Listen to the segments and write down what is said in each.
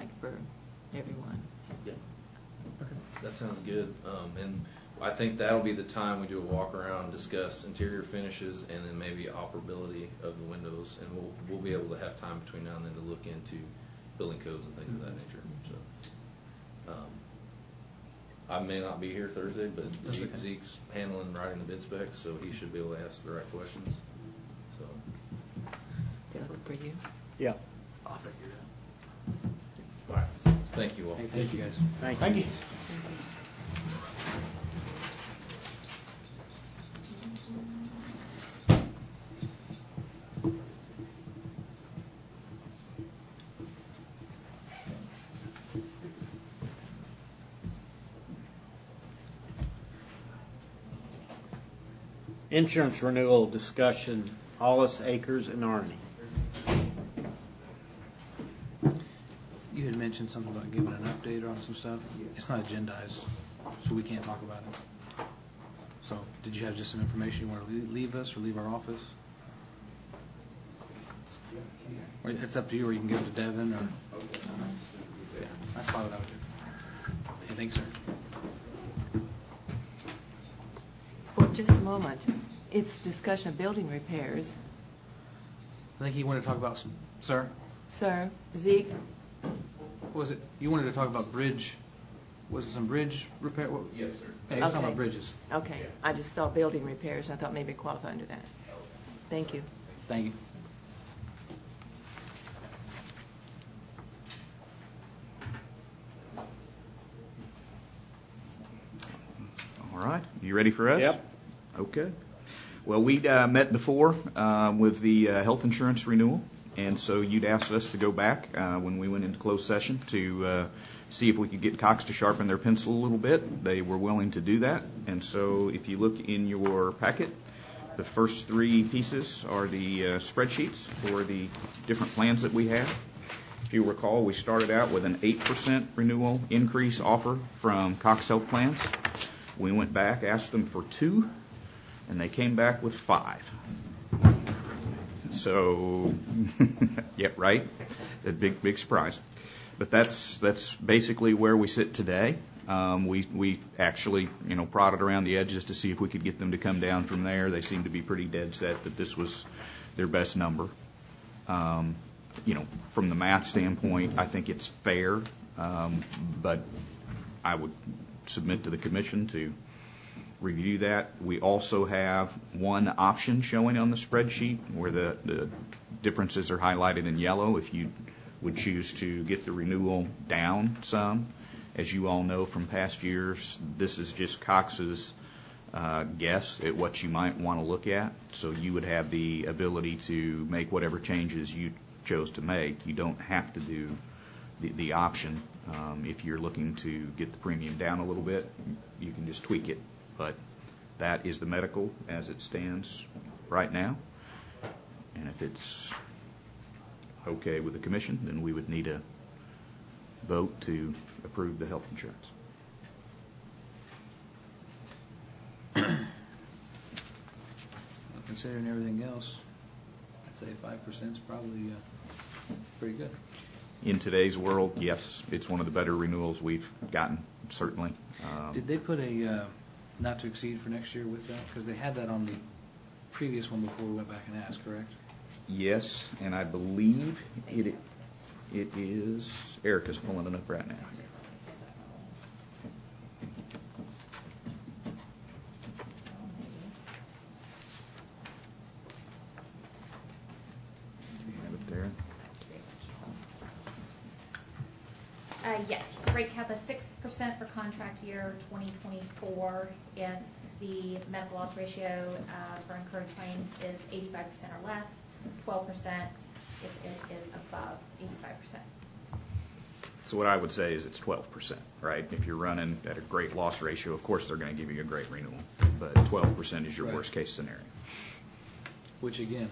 like for everyone. Yeah. Okay. That sounds good. And I think that'll be the time we do a walk around, discuss interior finishes, and then maybe operability of the windows. And we'll be able to have time between now and then to look into building codes and things of that nature. So I may not be here Thursday, but Zeke's handling writing the bid specs, so he should be able to ask the right questions. So Does that work for you? Yeah. I'll figure it out. All right. Thank you all. Thank you, guys. Thank you. Insurance renewal discussion, Hollis, Acres, and Arnie. You had mentioned something about giving an update on some stuff. It's not agendized, so we can't talk about it. So, did you have just some information you want to leave us or leave our office? Or it's up to you, or you can give it to Devin, or yeah, that's probably what I would do. Hey, thanks, sir. For just a moment, it's discussion of building repairs. I think he wanted to talk about some, sir. Sir, Zeke. What was it? You wanted to talk about bridge. Was it some bridge repair? What? Yes, sir. Hey, you're talking about bridges. Okay. Yeah. I just saw building repairs. I thought maybe it qualified under that. Thank you. Thank you. All right. You ready for us? Yep. Okay. Well, we met before with the health insurance renewal, and so you'd asked us to go back when we went into closed session to see if we could get Cox to sharpen their pencil a little bit. They were willing to do that, and so if you look in your packet, the first three pieces are the spreadsheets for the different plans that we have. If you recall, we started out with an 8% renewal increase offer from Cox Health Plans. We went back, asked them for 2%, and they came back with 5%. So, yeah, right? A big surprise. But that's basically where we sit today. We actually, prodded around the edges to see if we could get them to come down from there. They seemed to be pretty dead set that this was their best number. From the math standpoint, I think it's fair, but I would submit to the commission to review that. We also have one option showing on the spreadsheet where the differences are highlighted in yellow. If you would choose to get the renewal down some, as you all know from past years, this is just Cox's guess at what you might want to look at. So you would have the ability to make whatever changes you chose to make. You don't have to do the option. If you're looking to get the premium down a little bit, you can just tweak it. But that is the medical as it stands right now. And if it's okay with the commission, then we would need a vote to approve the health insurance. Considering everything else, I'd say 5% is probably pretty good. In today's world, yes, it's one of the better renewals we've gotten, certainly. Did they put a not to exceed for next year with that? Because they had that on the previous one before we went back and asked, correct? Yes, and I believe it is. Erica's pulling it up right now. Do you have it there? Yes, rate cap is 6% for contract year 2024 if the medical loss ratio for incurred claims is 85% or less, 12% if it is above 85%. So what I would say is it's 12%, right? If you're running at a great loss ratio, of course they're going to give you a great renewal, but 12% is your right. worst case scenario. Which again,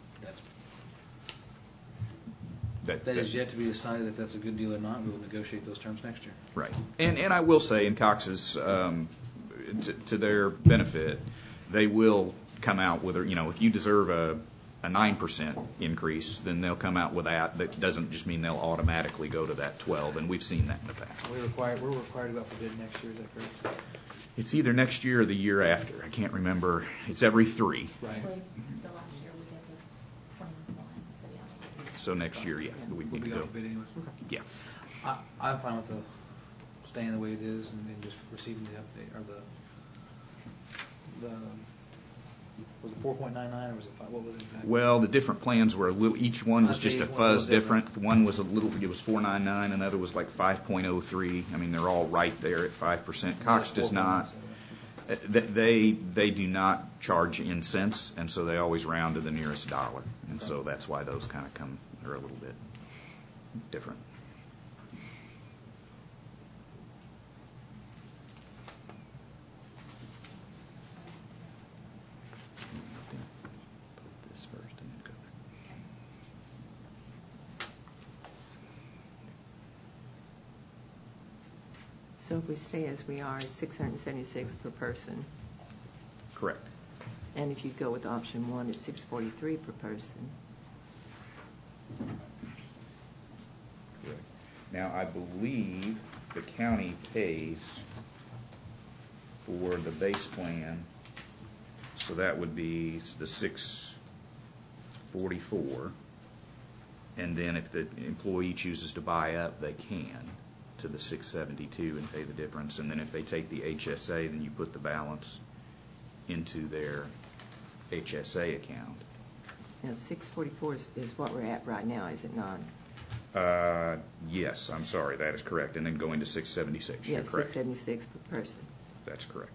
that is yet to be decided if that's a good deal or not. We will negotiate those terms next year. Right. And I will say in Cox's, to their benefit, they will come out with, if you deserve a 9% increase, then they'll come out with that. That doesn't just mean they'll automatically go to that 12, and we've seen that in the past. We're required to go out for bid next year, is that correct? It's either next year or the year after. I can't remember. It's every 3. I Right. believe the last year we did was 21, so yeah. So next year, yeah, we We'll need to be out go. for bid anyways. Okay. Yeah. I'm fine with staying the way it is and just receiving the update, or was it 4.99 or was it 5? What was it exactly? Well, the different plans were a little. Each one was I'd just say a one fuzz was different. different. One was a little. It was 4.99. Another was like 5.03. I mean, they're all right there at 5%. Cox does not. They do not charge in cents, and so they always round to the nearest dollar, and so that's why those kind of are a little bit different. Put this first and then go there. So if we stay as we are, it's $676 per person. Correct. And if you go with option 1, it's $643 per person. Correct. Now, I believe the county pays for the base plan, so that would be the $644, and then if the employee chooses to buy up, they can to the $672 and pay the difference, and then if they take the HSA, then you put the balance into their HSA account. Now, $644 is what we're at right now, is it not? Yes, I'm sorry, that is correct, and then going to $676. You're Yes, correct. $676 per person. That's correct.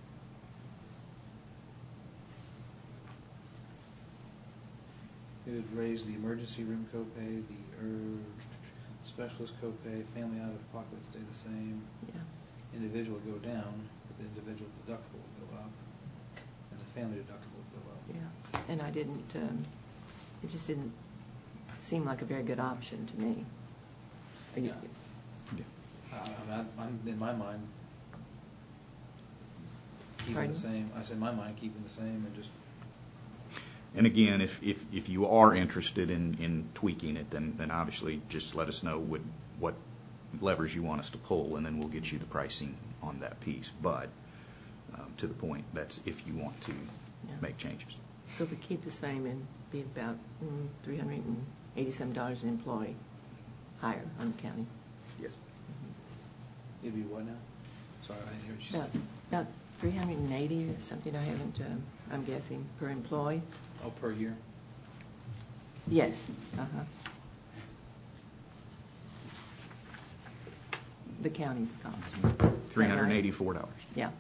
It would raise the emergency room copay, the specialist copay, family out of pocket would stay the same. Yeah. Individual would go down, but the individual deductible would go up, and the family deductible would go up. Yeah. And I didn't, it just didn't seem like a very good option to me. Yeah. I'm in my mind keeping Pardon? the same. I said in my mind keeping the same and just. And again, if you are interested in tweaking it, then obviously just let us know what levers you want us to pull, and then we'll get you the pricing on that piece. But to the point, that's if you want to make changes. So if we keep the same and be about $387 an employee higher on the county. Yes. It'd be what now? Sorry, I didn't hear what you said. About 380 or something. I haven't. I'm guessing per employee. Oh, per year? Yes. The county's cost. $384. Yeah.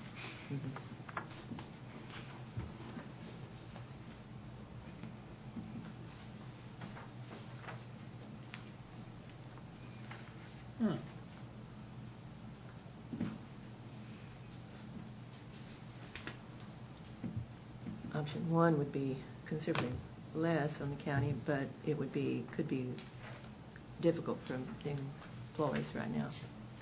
Option 1 would be considerably less on the county, but it could be difficult for the employees right now.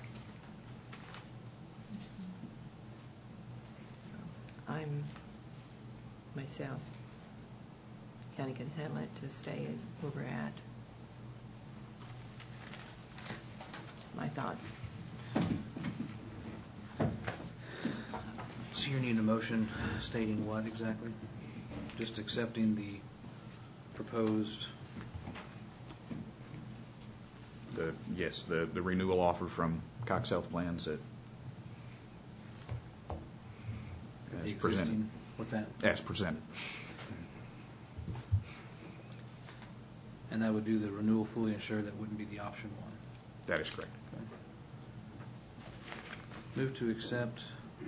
I'm myself. County can handle it to stay where we're at. My thoughts. So you're needing a motion stating what exactly? Just accepting the proposed. The renewal offer from Cox Health Plans as The presented. existing, what's that? As presented. And that would do the renewal fully insured, that wouldn't be the option 1. That is correct. Okay. Move to accept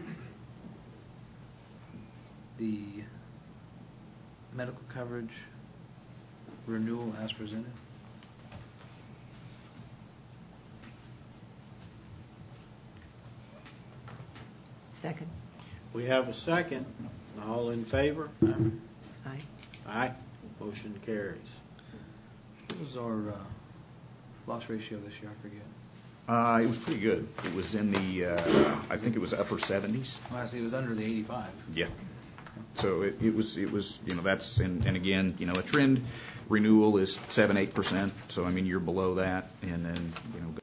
the medical coverage renewal as presented. Second. We have a second. All in favor? Aye. Aye. Motion carries. What was our loss ratio this year? I forget. It was pretty good. It was in the, I think it was upper 70s. Well, I see it was under the 85. Yeah. So it was, that's, and again, a trend renewal is 7-8%. So, I mean, you're below that. And then,